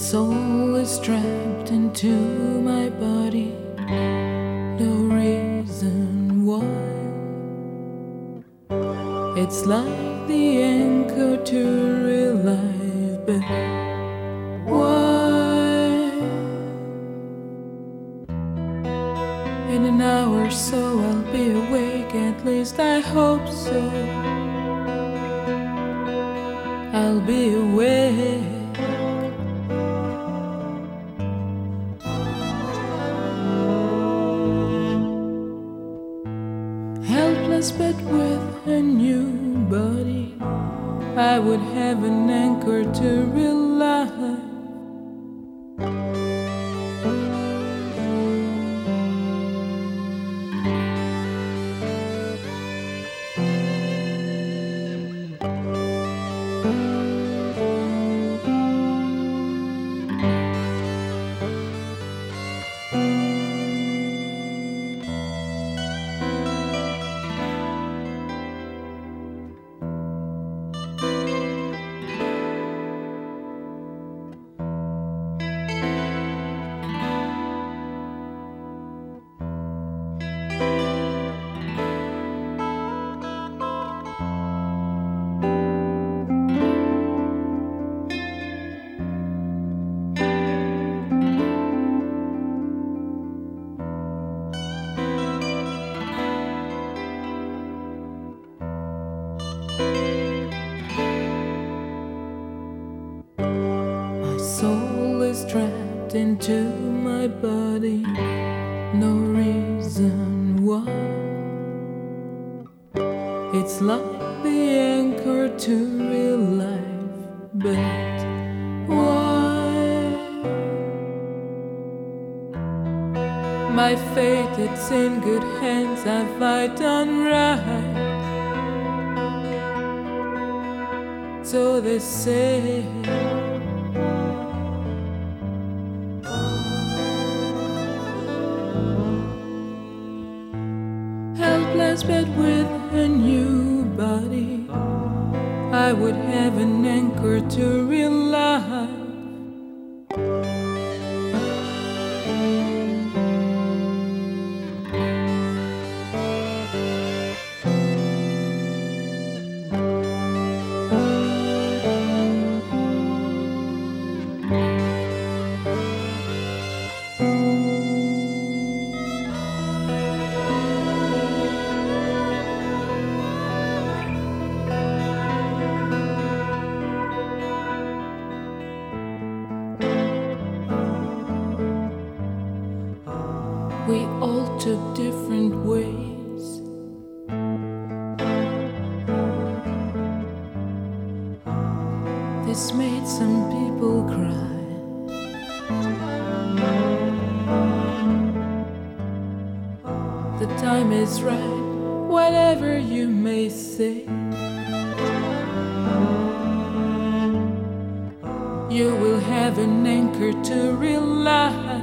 soul is trapped into my body, no reason why. It's like the anchor to real life, but why? In an hour or so I'll be awake, at least I hope so. I'll be awake. Helpless but with a new body, I would have an anchor to real life. Soul is trapped into my body, no reason why. It's like the anchor to real life, but why? My fate, it's in good hands, have I done right? So they say. Helpless but with a new body, I would have an anchor to real life. We all took different ways. This made some people cry. The time is right, whatever you may say. You will have an anchor to real life.